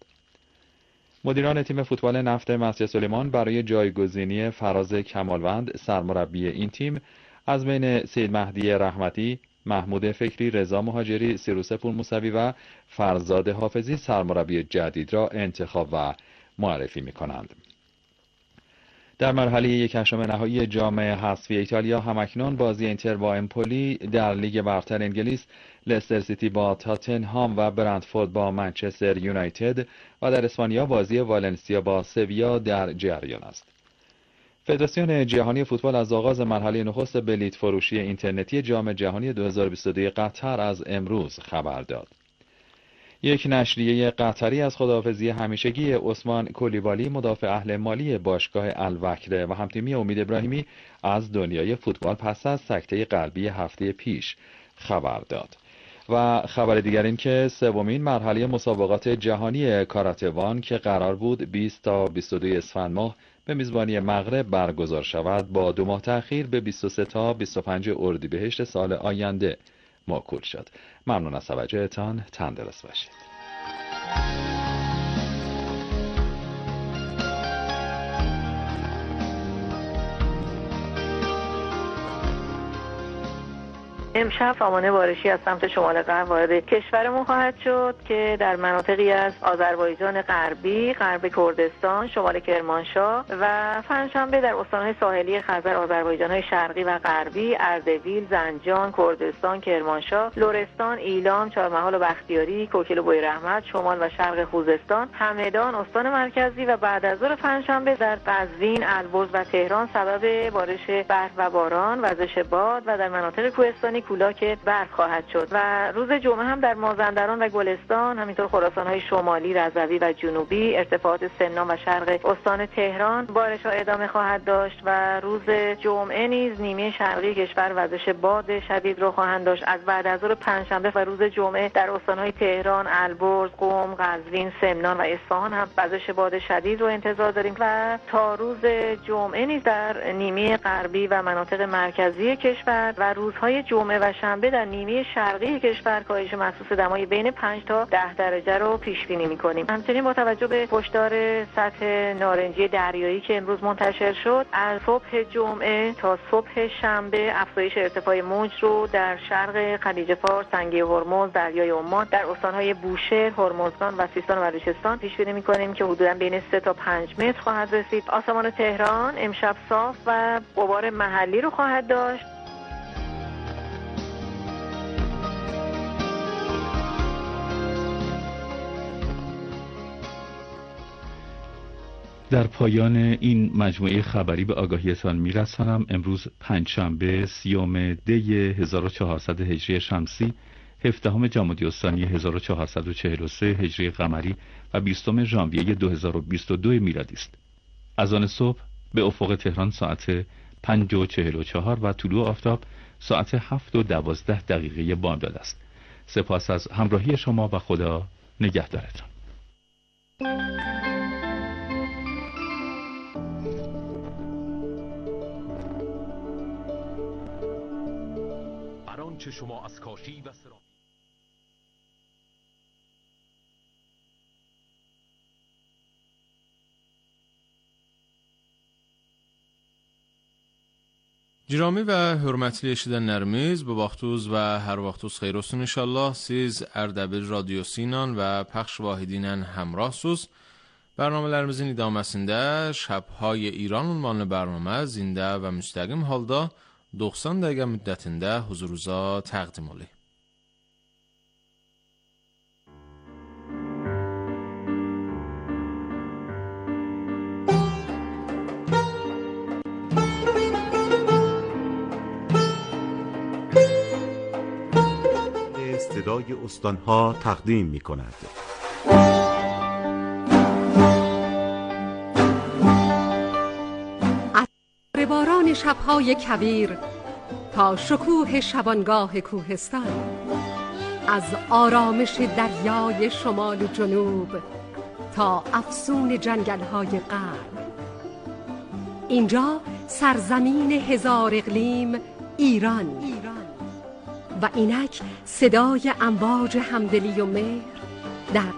مدیران تیم فوتبال نفت مسجد سلیمان برای جایگزینی فراز کمالوند سرمربی این تیم از بین سید مهدی رحمتی، محمود فکری، رضا مهاجری، سیروس پور موسوی و فرزاد حافظی سرمربی جدید را انتخاب و معرفی می کنند. در مرحله یکم نهایی جام حذفی ایتالیا همکنون بازی اینتر با امپولی، در لیگ برتر انگلیس لستر سیتی با تاتنهام و برنتفورد با منچستر یونایتد و در اسپانیا بازی والنسیا با سویا در جریان است. فدراسیون جهانی فوتبال از آغاز مرحله نخست بلیط فروشی اینترنتی جام جهانی 2022 قطر از امروز خبر داد. یک نشریه قطری از خداحافظی همیشگی عثمان کولیبالی مدافع اهل مالی باشگاه الوکره و همتیمی امید ابراهیمی از دنیای فوتبال پس از سکته قلبی هفته پیش خبر داد. و خبر دیگر این که سومین مرحله مسابقات جهانی کاراته‌وان که قرار بود 20 تا 22 اسفند ماه به میزبانی مغرب برگزار شود با 2 ماه تأخیر به 23 تا 25 اردیبهشت سال آینده موکول شد. ممنون از توجهتان. تندرست باشید. امشب سامانه بارشی از سمت شمال غرب وارد کشورمون خواهد شد که در مناطقی از آذربایجان غربی، غرب کردستان، شمال کرمانشاه و پنجشنبه در استان‌های ساحلی خزر، آذربایجان‌های شرقی و غربی، اردبیل، زنجان، کردستان، کرمانشاه، لرستان، ایلام، چهارمحال و بختیاری، کوکل و بویراحمد، شمال و شرق خوزستان، همدان، استان مرکزی و بعد از ظهر پنجشنبه در قزوین، البرز و تهران سبب بارش برف و باران، وزش باد و در مناطق کوهستانی کولاک برف خواهد شد و روز جمعه هم در مازندران و گلستان، همینطور خراسان‌های شمالی، رضوی و جنوبی، ارتفاعات سمنان و شرق استان تهران بارش‌ها ادامه خواهد داشت و روز جمعه نیز نیمه شرقی کشور وزش باد شدید رو خواهند داشت. از بعد از ظهر پنجشنبه و روز جمعه در استان‌های تهران، البرز، قم، قزوین، سمنان و اصفهان هم وزش باد شدید رو انتظار داریم و تا روز جمعه نیز در نیمه غربی و مناطق مرکزی کشور و روزهای جمعه و شنبه در نیمه شرقی کشور کاهش محسوس دمای بین 5 تا 10 درجه رو پیش بینی می‌کنیم. همچنین با توجه به هشدار سطح نارنجی دریایی که امروز منتشر شد، از صبح جمعه تا صبح شنبه افزایش ارتفاع موج رو در شرق خلیج فارس، تنگه هرمز، دریای عمان، در استان‌های بوشهر، هرمزگان و سیستان و بلوچستان پیش بینی می‌کنیم که حدوداً بین 3 تا 5 متر خواهد رسید. آسمان تهران امشب صاف و غبار محلی رو خواهد داشت. در پایان این مجموعه خبری به آگاهیتان میرسانم امروز پنجشنبه 30 دی 1400 هجری شمسی، 17 جمادی الثانی 1443 هجری قمری و 20 ژانویه 2022 میلادی است. اذان صبح به افق تهران ساعت 5:44 و طلوع آفتاب ساعت 7:12 بامداد است. سپاس از همراهی شما و خدا نگهدارتان. چه شما از کاشی و سرا Cürami və hörmətli eşidənlərimiz, bu vaxtınız və hər vaxtınız xeyir olsun inşallah. Siz Ərdəbil radiosu ilə və pəxş vahidi ilə həmrahsınız. Bərnamələrimizin idaməsində Şəbhay İran ünvanlı bərnamə zində və müstəqim halda 90 dəqiqə müddətində huzurunuza təqdim olunur. صدای استانها تقدیم می کند. از باران شبهای کویر تا شکوه شبانگاه کوهستان، از آرامش دریای شمال و جنوب تا افسون جنگل‌های غرب، اینجا سرزمین هزار اقلیم ایران و اینک صدای امواج همدلی و مهر در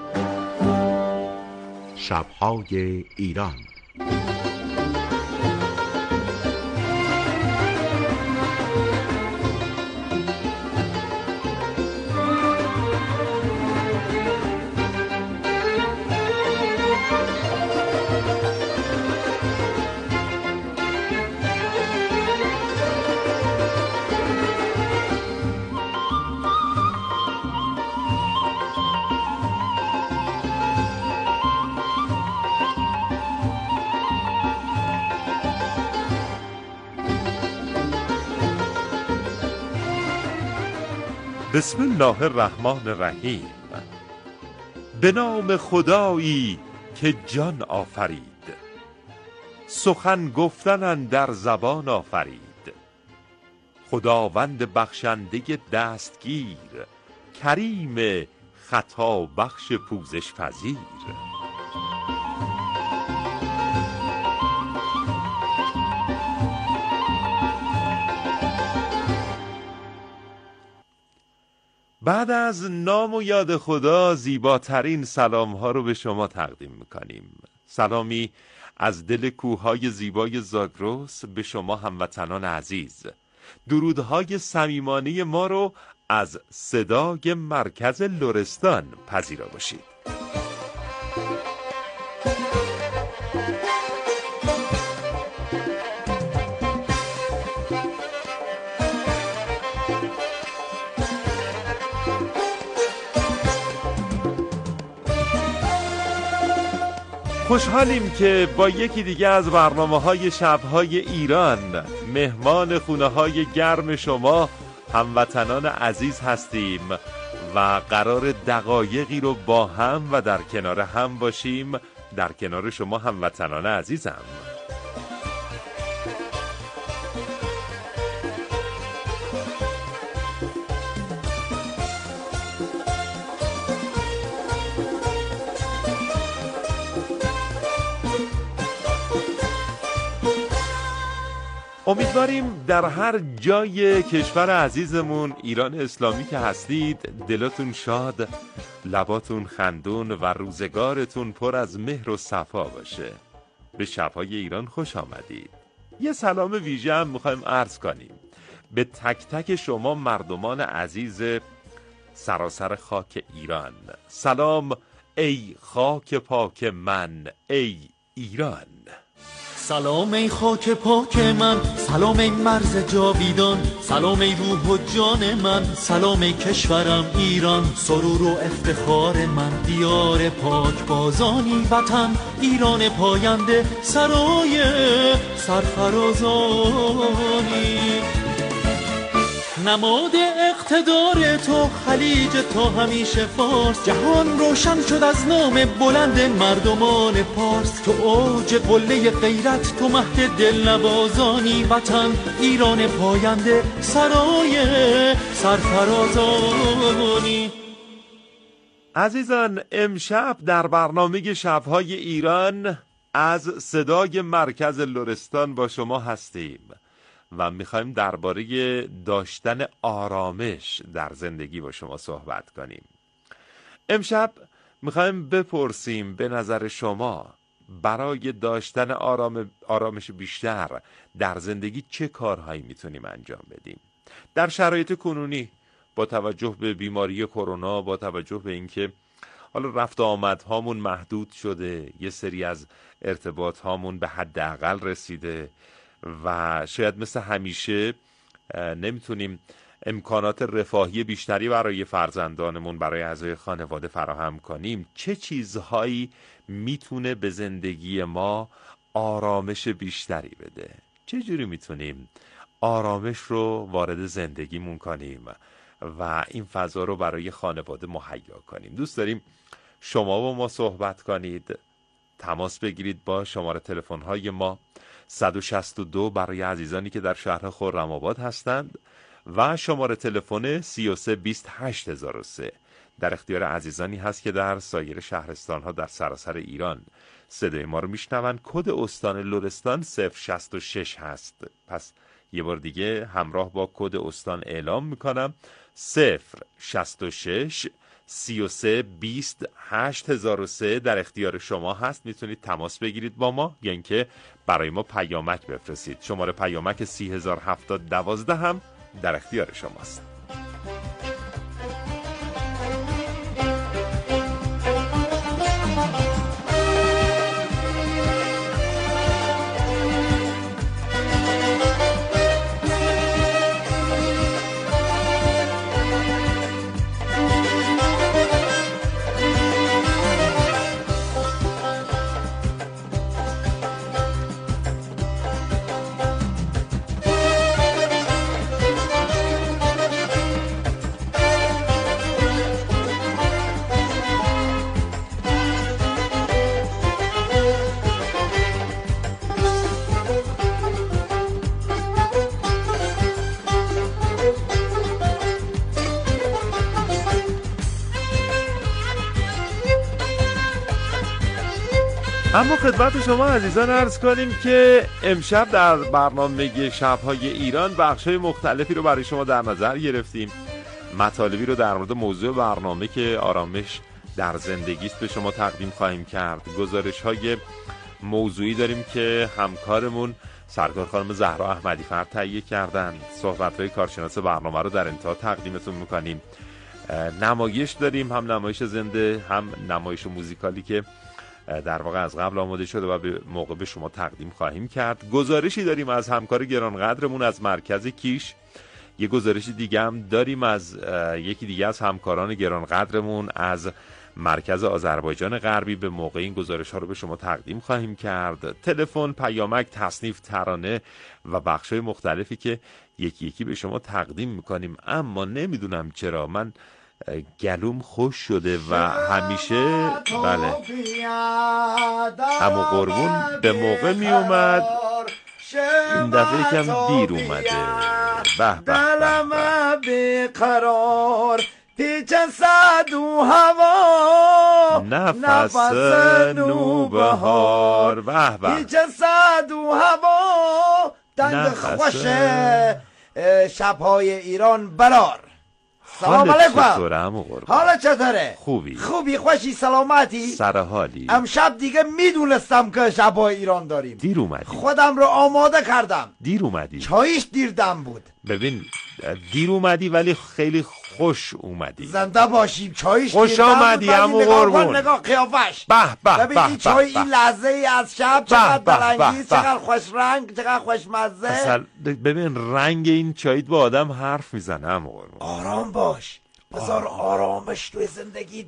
شب‌های ایران. بسم الله الرحمن الرحیم. به نام خدایی که جان آفرید، سخن گفتن اندر زبان آفرید. خداوند بخشنده دستگیر، کریم خطا بخش پوزش پذیر. بعد از نام و یاد خدا زیباترین سلام ها رو به شما تقدیم میکنیم. سلامی از دل کوههای زیبای زاگرس به شما هموطنان عزیز. درودهای صمیمانه ما رو از صدای مرکز لرستان پذیرا باشید. خوشحالیم که با یکی دیگه از برنامه‌های شب‌های ایران مهمان خونه‌های گرم شما هموطنان عزیز هستیم و قرار دقایقی رو با هم و در کنار هم باشیم، در کنار شما هموطنان عزیزم. امیدواریم در هر جای کشور عزیزمون ایران اسلامی که هستید دلاتون شاد، لباتون خندون و روزگارتون پر از مهر و صفا باشه. به شب‌های ایران خوش آمدید. یه سلام ویژه هم میخوایم عرض کنیم به تک تک شما مردمان عزیز سراسر خاک ایران. سلام ای خاک پاک من، ای ایران. سلام ای خاک پاک من، سلام ای مرز جاویدان، سلام ای روح و جان من، سلام ای کشورم ایران، سرور و افتخار من، دیار پاک بازانی وطن، ایران پاینده سرای سرفرازانی. نماد اقتدار تو خلیج تا همیشه فارس، جهان روشن شد از نام بلند مردمان پارس. تو اوج قله غیرت، تو مهد دلنوازانی وطن، ایران پاینده سرای سرفرازانی. عزیزان، امشب در برنامه شب‌های ایران از صدای مرکز لرستان با شما هستیم و میخوایم درباره داشتن آرامش در زندگی با شما صحبت کنیم. امشب میخوایم بپرسیم به نظر شما برای داشتن آرامش بیشتر در زندگی چه کارهایی میتونیم انجام بدیم؟ در شرایط کنونی با توجه به بیماری کرونا، با توجه به اینکه حالا رفت آمدهامون محدود شده، یه سری از ارتباط هامون به حداقل رسیده و شاید مثل همیشه نمیتونیم امکانات رفاهی بیشتری برای فرزندانمون، برای اعضای خانواده فراهم کنیم. چه چیزهایی میتونه به زندگی ما آرامش بیشتری بده؟ چه جوری میتونیم آرامش رو وارد زندگیمون کنیم و این فضا رو برای خانواده مهیا کنیم؟ دوست داریم شما با ما صحبت کنید. تماس بگیرید با شماره تلفن‌های ما 162 برای عزیزانی که در شهر خرم‌آباد هستند و شماره تلفن 332803 در اختیار عزیزانی هست که در سایر شهرستان‌ها در سراسر ایران صدای ما رو میشنون. کد استان لرستان 066 هست. پس یه بار دیگه همراه با کد استان اعلام میکنم 066 33 20 8003 در اختیار شما هست. میتونید تماس بگیرید با ما یا اینکه برای ما پیامک بفرستید. شماره پیامک 307012 هم در اختیار شماست. اما خدمت شما عزیزان عرض کنیم که امشب در برنامه شب‌های ایران بخش‌های مختلفی رو برای شما در نظر گرفتیم. مطالبی رو در مورد موضوع برنامه که آرامش در زندگی است به شما تقدیم خواهیم کرد. گزارش‌های موضوعی داریم که همکارمون سرکار خانم زهرا احمدی فرد تهیه کردن. صحبت‌های کارشناس برنامه رو در انتها تقدیمتون می‌کنیم. نمایش داریم، هم نمایش زنده هم نمایش موزیکالی که در واقع از قبل آماده شده و به موقع به شما تقدیم خواهیم کرد. گزارشی داریم از همکار گرانقدرمون از مرکز کیش. یه گزارش دیگه هم داریم از یکی دیگه از همکاران گرانقدرمون از مرکز آذربایجان غربی. به موقع این گزارش ها رو به شما تقدیم خواهیم کرد. تلفن، پیامک، تصنیف، ترانه و بخش‌های مختلفی که یکی یکی به شما تقدیم میکنیم. اما نمیدونم چرا من گلوم خوش شده و همیشه بله عمو قربون به موقع می اومد، این دفعه کم دیر اومده. به به به قرار پیچ صد و هوا نفس نوبهار به به پیچ صد و هوا تنگ خوش شب‌های ایران برار. سلام علیکم. حالا چطوره؟ خوبی خوشی سلامتی؟ سرحالی. امشب دیگه میدونستم که شب‌های ایران داریم. دیر اومدی. خودم رو آماده کردم. دیر اومدی. چایش دیر دم بود. ببین دیر اومدی ولی خیلی خوش اومدی. زنده باشیم. چایش خوش آمدی عمو قربون. نگاه قیافش. به به ببین این چای این لحظه ای از شب چقدر دلانگیز، چقدر خوش رنگ، چقدر خوشمزه. اصلا ببین رنگ این چایت با آدم حرف میزنه عمو قربون. آرام باش. بذار آرامش توی زندگی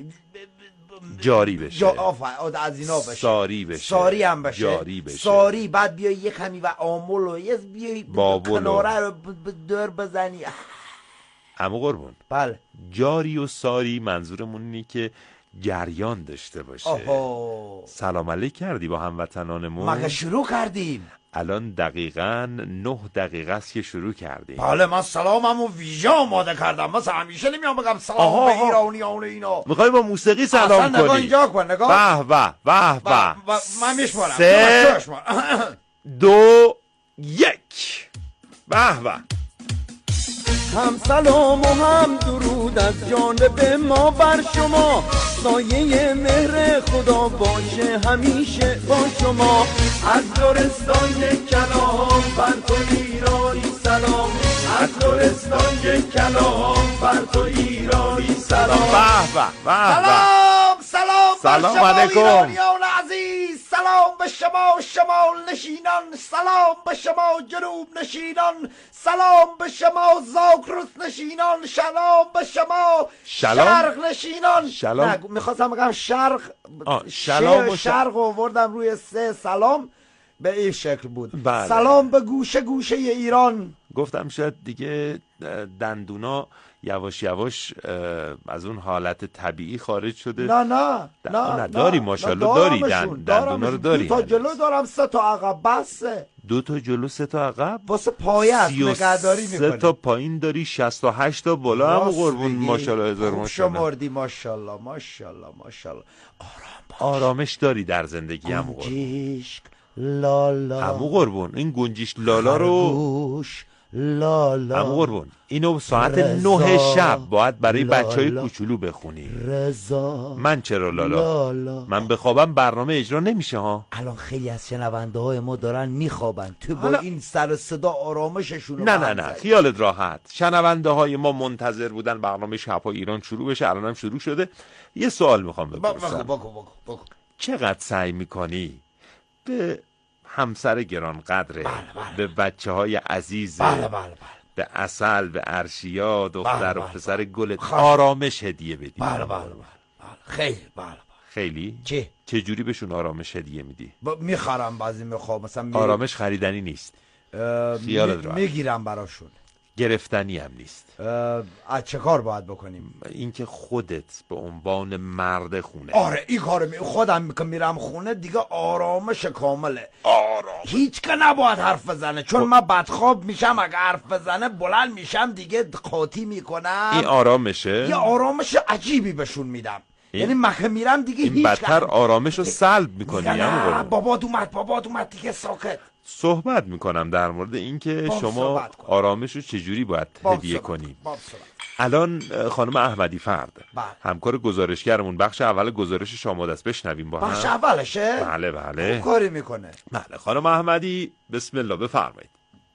جاری بشه. از اینا بشه. ساری بشه. ساری هم بشه. جاری بشه. ساری بعد بیای یه کمی و آمول و یه بیای کناره رو دور بزنی. عمو قربون. بله. جاری و ساری منظورمون اینه که جریان داشته باشه. سلام علیک کردی با هموطنانمون؟ مگه شروع کردیم؟ الان دقیقاً 9 دقیقه است که شروع کردیم. بله من سلاممو ویژه آماده کردم. مثلا همیشه نمیام بگم سلام به ایرانیان اینا. میخوای با موسیقی سلام کنی؟ نگاه اینجا کن نگاه. به به به من میشمارم. 3 2 1 به به. هم سلام و هم درود از جانب ما بر شما. سایه مهر خدا باشه همیشه با شما. از لرستان کلام بر تو ایرانی سلام. از لرستان کلام بر تو ایرانی سلام. به به به سلام علیکم ایرانیان عزیز. سلام به شما شمال نشینان. سلام به شما جنوب نشینان. سلام به شما زاگرس نشینان. سلام به شما شرق نشینان. میخواستم بگم شرق. شرق آوردم روی 3 سلام به این شکل بود. بله. سلام به گوشه گوشه ایران. گفتم شاید دیگه دندونا یواش یواش از اون حالت طبیعی خارج شده. نه داری ماشاءالله داری دندونا رو داری. 2 تا جلو دارم 3 تا عقب بسه. 2 تا جلو 3 تا عقب واسه پایت نگهداری میکنی. 3 تا پایین داری 68 تا بالا هم قربون ماشاءالله هزار ماشاءالله. شمردی ماشاءالله ماشاءالله ماشاءالله. آرامش داری در زندگی عمو قربون. گنجیش لالا عمو قربون این گنجیش لالا رو عمو قربون اینو ساعت 9 شب باید برای بچهای کوچولو بخونی. رضا من چرا لالا؟ من بخوابم برنامه اجرا نمیشه ها. الان خیلی از شنونده های ما دارن میخوابن. تو با این سر صدا آرامششون. نه خیالت راحت. شنونده های ما منتظر بودن برنامه شب‌های ایران شروع بشه. الان هم شروع شده. یه سوال میخوام بپرسم. بگو. چقدر سعی میکنی به همسر گرانقدره، به بچه های عزیز، به عسل، به ارشیا، دختر و پسر گلت آرامش هدیه بدی؟ بله خیلی. خیلی؟ چه جوری بهشون آرامش هدیه میدی؟ میخرم بعضی میخوام مثلا آرامش خریدنی نیست. خیالت راحت. میگیرم براشون. گرفتنی هم نیست. از چه کار باید بکنیم؟ اینکه خودت به عنوان مرد خونه. آره این کارو خودم که میرم خونه دیگه آرامش کامله. هیچ که نباید حرف بزنه چون من بدخواب میشم. اگه حرف بزنه بلند میشم دیگه قاطی میکنم. این آرامشه؟ یه آرامش عجیبی بهشون میدم. یعنی مخه میرم دیگه این هیچ بدتر آرامش رو سلب میکنی. نه بابات اومد دیگه ساکت. صحبت میکنم در مورد اینکه شما آرامش رو چجوری باید هدیه کنیم. الان خانم احمدی فرد همکار گزارشگرمون بخش اول گزارشش آماده است، بشنویم با هم. بخش اولشه؟ بله کاری میکنه. بله خانم احمدی بسم الله بفرمایید.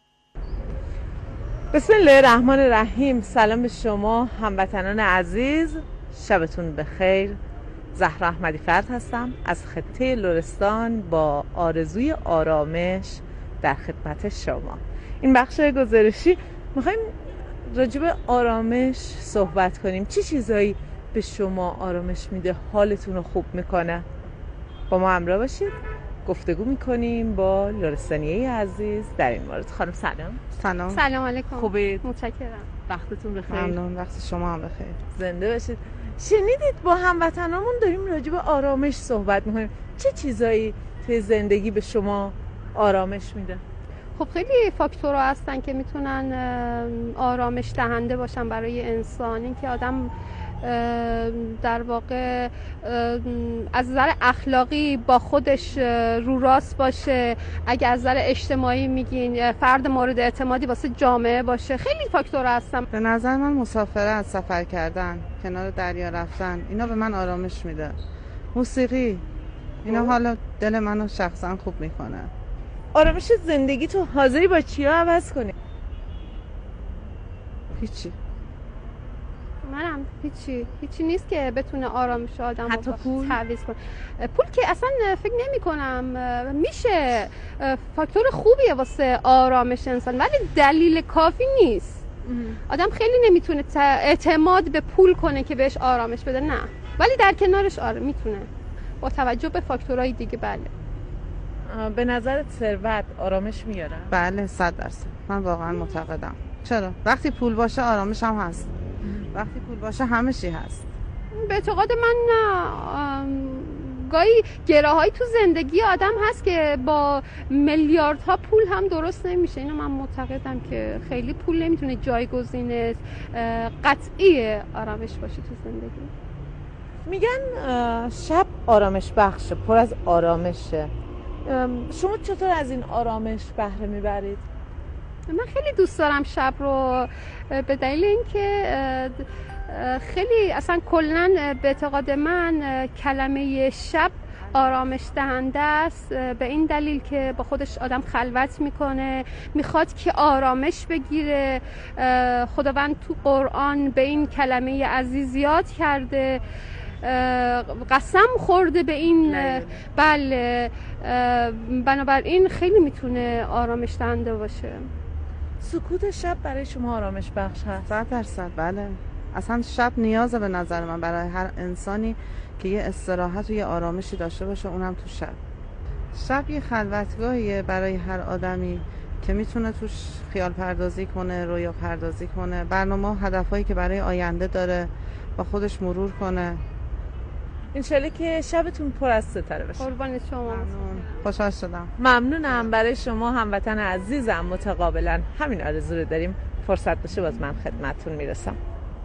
بسم الله الرحمن الرحیم. سلام به شما هموطنان عزیز، شبتون بخیر. زهرا احمدی فرد هستم از خطه لرستان با آرزوی آرامش در خدمت شما. این بخش گزارشی میخوایم راجع به آرامش صحبت کنیم. چه چیزایی به شما آرامش میده، حالتون رو خوب میکنه؟ با ما همراه باشید، گفتگو میکنیم با لرستانیه عزیز در این مورد. خانم سلام علیکم. خوبید؟ متشکرم. وقتتون بخیر. ممنون. وقت شما هم بخیر. زنده باشید. شنیدید با هموطنامون داریم راجع به آرامش صحبت میکنیم. چه چیزایی توی زندگی به شما آرامش میده؟ خب خیلی فاکتورها هستن که میتونن آرامش دهنده باشن برای انسان. این که آدم در واقع از نظر اخلاقی با خودش رو راست باشه، اگه از نظر اجتماعی میگین فرد مورد اعتمادی واسه جامعه باشه. خیلی فاکتورها هستن. به نظر من مسافرت، سفر کردن، کنار دریا رفتن، اینا به من آرامش میده. موسیقی، اینا حالا دل منو شخصا خوب میکنه. آرامش زندگی تو حاضری با چیا عوض کنی؟ هیچی. منم هیچی نیست که بتونه آرامش آدم حتی پول تعویض کنه. پول که اصلا فکر نمی کنم میشه فاکتور خوبیه واسه آرامش انسان، ولی دلیل کافی نیست. آدم خیلی نمیتونه اعتماد به پول کنه که بهش آرامش بده، نه، ولی در کنارش میتونه با توجه به فاکتورهای دیگه. بله. به نظرت ثروت آرامش میاره؟ بله 100%. من واقعا معتقدم. چرا؟ وقتی پول باشه آرامش هم هست. وقتی پول باشه همه چی هست. به اعتقاد من نه. گاهی گره‌هایی تو زندگی آدم هست که با میلیاردها پول هم درست نمیشه. اینو من معتقدم که خیلی پول نمیتونه جایگزین قطعی آرامش باشه تو زندگی. میگن شب آرامش بخشه، پر از آرامشه. شما چطور از این آرامش بهره میبرید؟ من خیلی دوست دارم شب رو، به دلیل اینکه خیلی اصلا کلاً به اعتقاد من کلمه شب آرامش دهنده است، به این دلیل که با خودش آدم خلوت میکنه، میخواد که آرامش بگیره. خداوند تو قرآن به این کلمه عزیز یاد کرده، قسم خورده به این. بله. بنابراین خیلی میتونه آرامش دهنده باشه. سکوت شب برای شما آرامش بخش هست؟ 100%. بله. اصلا شب نیازه به نظر من برای هر انسانی که یه استراحت و یه آرامشی داشته باشه، اونم تو شب. شب یه خلوتگاهیه برای هر آدمی که میتونه توش خیال پردازی کنه، رویا پردازی کنه، برنامه و هدفهایی که برای آینده داره با خودش مرور کنه. انشالله که شبتون پر از ستاره بشه. قربان شما. خوشحال شدم. ممنونم. برای شما هموطن عزیزم متقابلا همین آرزو رو داریم. فرصت بشه باز من خدمتتون میرسم.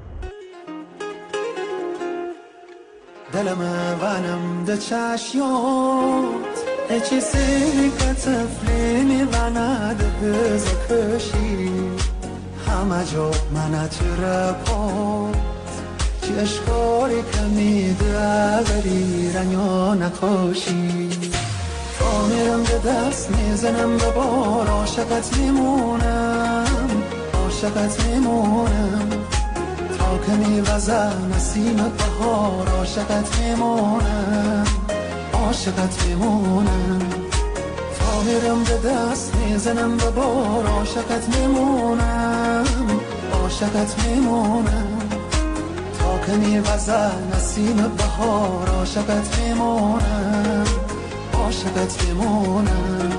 دلم وانم ده چشیات اچی سینی کتفلینی وانده بزکشی همه جا منت رپات چی اشکاری کمیده بری رنیا نکاشی تا میرم به دست میزنم به بار عاشقت میمونم عاشقت میمونم تا که میوزه نسیم بهار عاشقت میمونم عاشقت میمونم تا میرم به دست میزنم به بار عاشقت میمونم عاشقت میمونم تا که میوزه نسیم بهار عاشقت میمونم عاشقت میمونم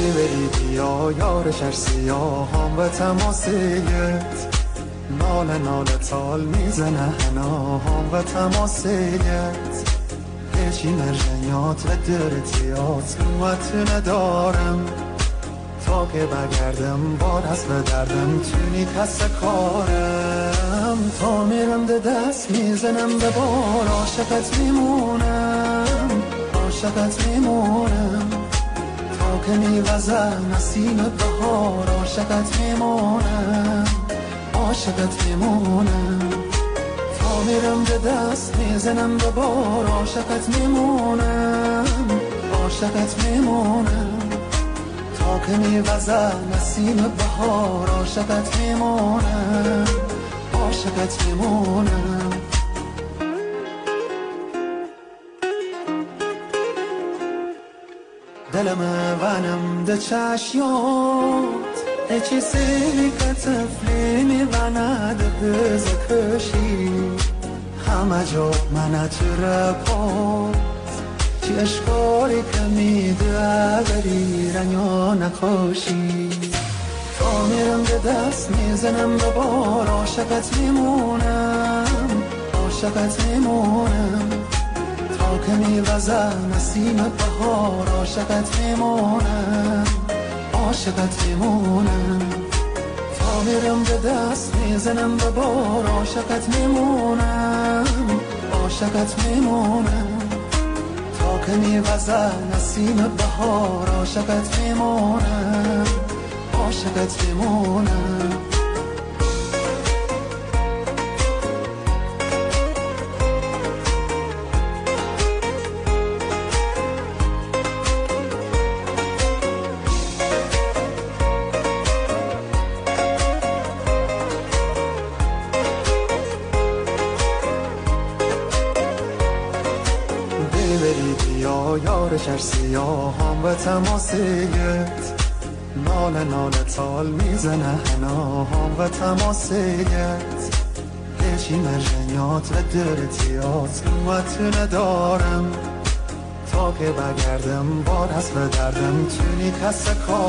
ببری بیا یار شهر سیاهام و تماسیت ناله ناله تال میزنه هناهام و تماسیت هیچی مرجنیات و درتیات قوت ندارم تا که بگردم بار هست به دردم تونی کس کارم تا میرم ده دست میزنم به بار عاشقت میمونم عاشقت میمونم تا که میوزه نسیم بهار عاشقت میمونم عاشقت میمونم تا میرم به دست میزنم به بار عاشقت میمونم عاشقت میمونم تا که میوزه نسیم بهار عاشقت میمونم عاشقت میمونم دلم ونم ده چشیات اچی سیلی که تفلی میوند بزکشی همه جا منت رپات چی اشکاری که میده بری رنیا نکاشی تا میرم به دست میزنم به بار عاشقت میمونم عاشقت میمونم تا که میوزه نسیم بهار عاشقت میمونم عاشقت میمونم تا میرم به دست میزنم به بار عاشقت میمونم عاشقت میمونم تا که میوزه نسیم بهار عاشقت میمونم عاشقت میمونم یار شهر سیاهام و تماسیت ناله ناله تال میزنه هناهام و تماسیت هیچی مرجنیات و درتیات قوت ندارم تا که بگردم بار هست به دردم تونی کس کار